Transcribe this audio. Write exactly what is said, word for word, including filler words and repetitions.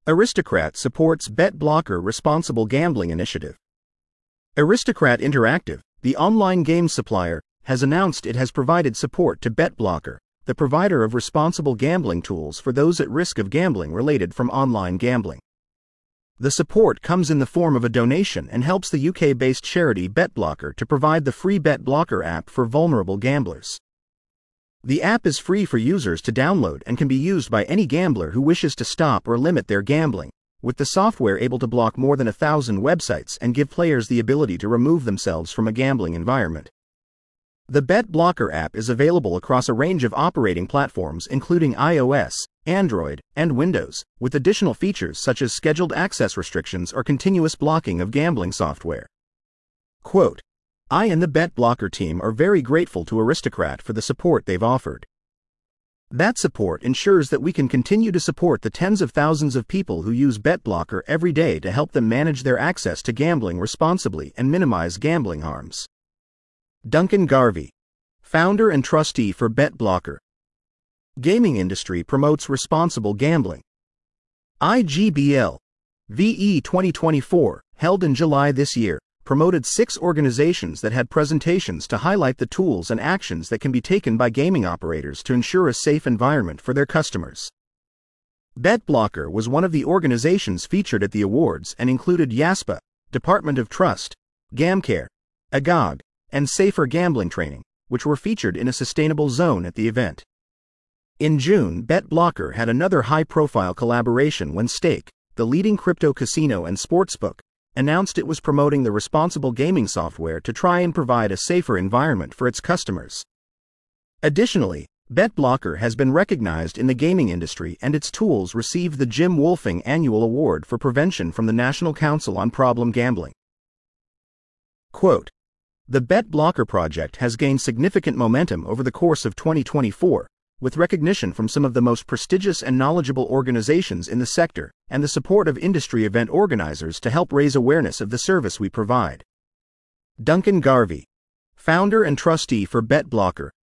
Aristocrat supports BetBlocker Responsible Gambling Initiative. Aristocrat Interactive, the online game supplier, has announced it has provided support to BetBlocker, the provider of responsible gambling tools for those at risk of gambling related from online gambling. The support comes in the form of a donation and helps the U K-based charity BetBlocker to provide the free BetBlocker app for vulnerable gamblers. The app is free for users to download and can be used by any gambler who wishes to stop or limit their gambling, with the software able to block more than a thousand websites and give players the ability to remove themselves from a gambling environment. The BetBlocker app is available across a range of operating platforms including iOS, Android, and Windows, with additional features such as scheduled access restrictions or continuous blocking of gambling software. Quote, "I and the BetBlocker team are very grateful to Aristocrat for the support they've offered. That support ensures that we can continue to support the tens of thousands of people who use BetBlocker every day to help them manage their access to gambling responsibly and minimize gambling harms." Duncan Garvey, founder and trustee for BetBlocker. Gaming industry promotes responsible gambling. I G B L V E twenty twenty-four, held in July this year, promoted six organizations that had presentations to highlight the tools and actions that can be taken by gaming operators to ensure a safe environment for their customers. BetBlocker was one of the organizations featured at the awards and included YASPA, Department of Trust, GamCare, Agog, and Safer Gambling Training, which were featured in a sustainable zone at the event. In June, BetBlocker had another high-profile collaboration when Stake, the leading crypto casino and sportsbook, announced it was promoting the responsible gaming software to try and provide a safer environment for its customers. Additionally, BetBlocker has been recognized in the gaming industry and its tools received the Jim Wolfing Annual Award for Prevention from the National Council on Problem Gambling. Quote, "The BetBlocker project has gained significant momentum over the course of twenty twenty-four, with recognition from some of the most prestigious and knowledgeable organizations in the sector, and the support of industry event organizers to help raise awareness of the service we provide." Duncan Garvey, founder and trustee for BetBlocker,